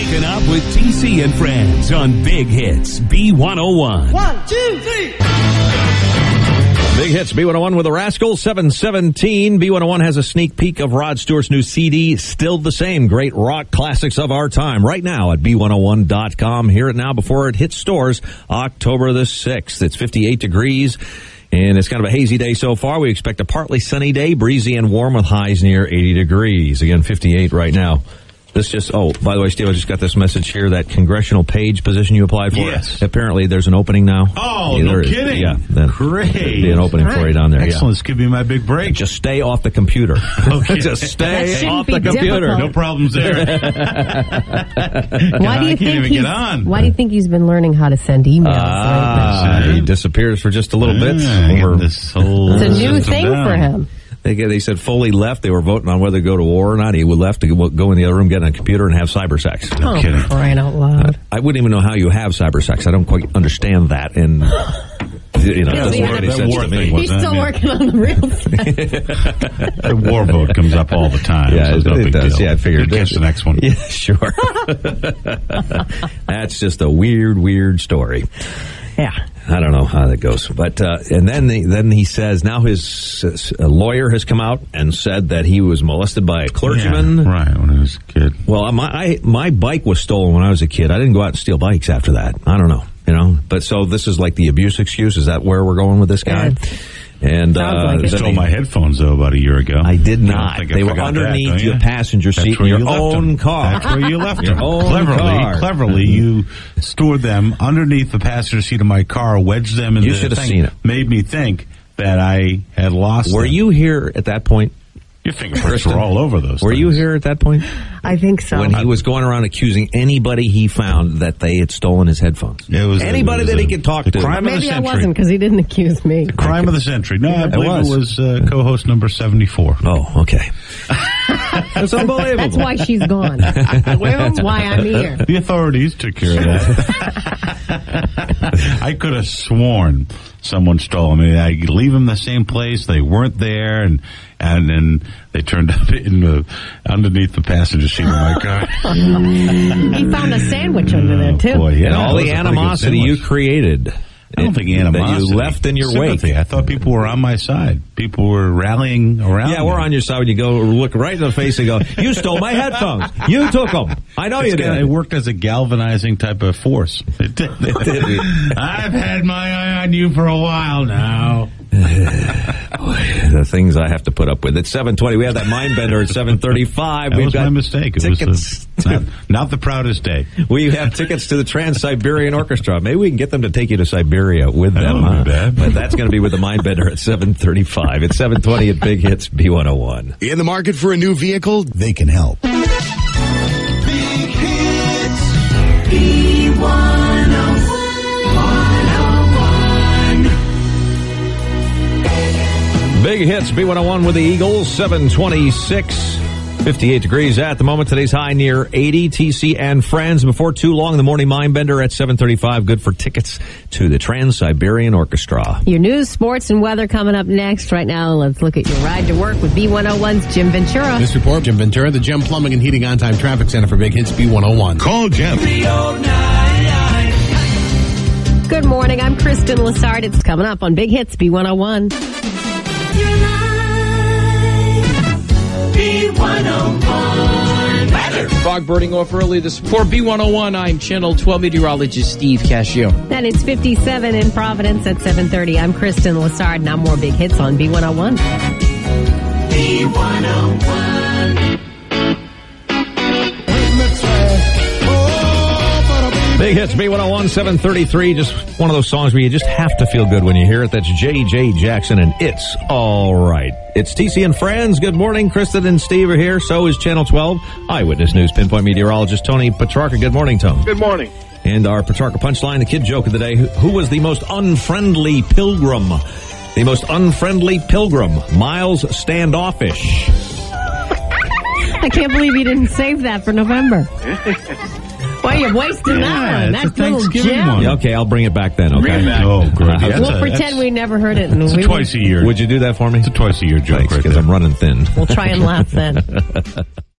Waking up with TC and Friends on Big Hits B101. 1, 2, 3. Big Hits B101 with the Rascals, 7:17. B101 has a sneak peek of Rod Stewart's new CD, Still the Same, great rock classics of our time, right now at B101.com. Hear it now before it hits stores October the 6th. It's 58 degrees, and it's kind of a hazy day so far. We expect a partly sunny day, breezy and warm with highs near 80 degrees. Again, 58 right now. This just, by the way, Steve, I just got this message here, that congressional page position you applied for. Yes. Apparently there's an opening now. Oh, no kidding. Yeah. Great. Be an opening for you down there. Excellent. This could be my big break. Just stay off the computer. Okay. Just stay off the computer. difficult. No problems there. Why do you think he's been learning how to send emails? He disappears for just a little bit. It's a new thing for him. They said Foley left. They were voting on whether to go to war or not. He left to go in the other room, get on a computer, and have cyber sex. No kidding. Crying out loud. I wouldn't even know how you have cyber sex. I don't quite understand that. And it doesn't make any sense to me. He's still working on the real thing. The war vote comes up all the time. Yeah, so it does. Deal. Yeah, I figured. Catch the next one. Yeah, sure. That's just a weird story. Yeah. I don't know how that goes, but and then he says now his lawyer has come out and said that he was molested by a clergyman. Yeah, right, when he was a kid. Well, my bike was stolen when I was a kid. I didn't go out and steal bikes after that. I don't know, But so this is like the abuse excuse. Is that where we're going with this guy? And I stole my headphones though about a year ago. I did not. They were underneath your passenger seat in your own car. That's where you left your them. Own car. Cleverly, you stored them underneath the passenger seat of my car, wedged them in you the should have thing. seen it. Made me think that I had lost Were them. you here at that point? Your fingerprints were all over those Were things. you here at that point? I think so. When he was going around accusing anybody he found that they had stolen his headphones. Anybody that he could talk to. Crime of the Maybe century. I wasn't because he didn't accuse me. Crime of the century. No, I believe it was co-host number 74. Oh, okay. That's unbelievable. That's why she's gone. That's why I'm here. The authorities took care of that. I could have sworn someone stole them. I leave them the same place. They weren't there, and then they turned up underneath the passenger seat of my car. He found a sandwich under there, too. Boy, yeah, and all the animosity you created. I don't think animosity. That you left in your sympathy. wake. I thought people were on my side. People were rallying around. Yeah, we're on your side when you go look right in the face and go, you stole my headphones. You took them. I know you did. It worked as a galvanizing type of force. It did. I've had my eye on you for a while now. The things I have to put up with. At 7:20, we have that mind bender at 7:35. That was my mistake. It was not the proudest day. We have tickets to the Trans-Siberian Orchestra. Maybe we can get them to take you to Siberia with them. But that's going to be with the mind bender at 7:35. It's 7:20 at Big Hits B101. In the market for a new vehicle? They can help. Big Hits B101. Big Hits B101 with the Eagles, 726. 58 degrees at the moment. Today's high near 80. TC and Friends. Before too long, the morning mind bender at 7:35. Good for tickets to the Trans-Siberian Orchestra. Your news, sports, and weather coming up next. Right now, let's look at your ride to work with B101's Jim Ventura. This report, Jim Ventura, the Gem Plumbing and Heating On-Time Traffic Center for Big Hits B101. Call Jim. 3099. Good morning. I'm Kristen Lassard. It's coming up on Big Hits B101. B101 weather. Fog birding off early this for B101. I'm Channel 12 meteorologist Steve Cascio. And it's 57 in Providence at 7:30. I'm Kristen Lassard. Now more Big Hits on B101. B101. Big Hits B101, 7:33. Just one of those songs where you just have to feel good when you hear it. That's J.J. Jackson and It's All Right. It's TC and Friends. Good morning. Kristen and Steve are here. So is Channel 12 Eyewitness News Pinpoint meteorologist Tony Petrarca. Good morning, Tony. Good morning. And our Petrarca punchline, the kid joke of the day. Who was the most unfriendly pilgrim? The most unfriendly pilgrim. Miles Standoffish. I can't believe you didn't save that for November. Well, you're wasting that one. That's a Thanksgiving one. Yeah, okay, I'll bring it back then, okay? Oh, great. We'll pretend we never heard it. It's a twice a year. Would you do that for me? It's a twice a year joke. Thanks, because I'm running thin. We'll try and laugh then.